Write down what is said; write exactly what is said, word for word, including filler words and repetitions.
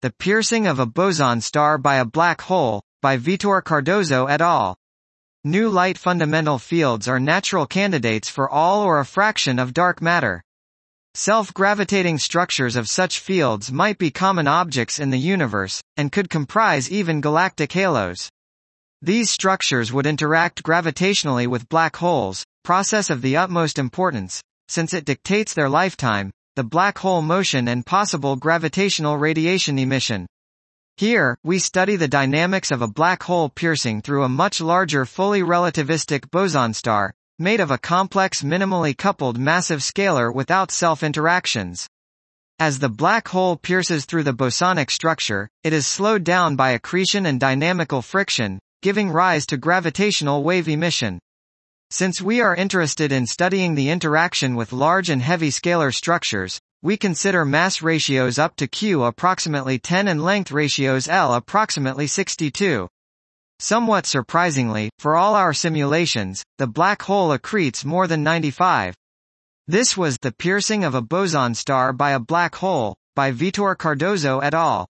The Piercing of a Boson Star by a Black Hole, by Vitor Cardoso et al. New light fundamental fields are natural candidates for all or a fraction of dark matter. Self-gravitating structures of such fields might be common objects in the universe, and could comprise even galactic halos. These structures would interact gravitationally with black holes, process of the utmost importance, since it dictates their lifetime, the black hole motion and possible gravitational radiation emission. Here, we study the dynamics of a black hole piercing through a much larger fully relativistic boson star, made of a complex minimally coupled massive scalar without self-interactions. As the black hole pierces through the bosonic structure, it is slowed down by accretion and dynamical friction, giving rise to gravitational wave emission. Since we are interested in studying the interaction with large and heavy scalar structures, we consider mass ratios up to Q approximately ten and length ratios L approximately sixty-two. Somewhat surprisingly, for all our simulations, the black hole accretes more than ninety-five. This was The Piercing of a Boson Star by a Black Hole, by Vitor Cardoso et al.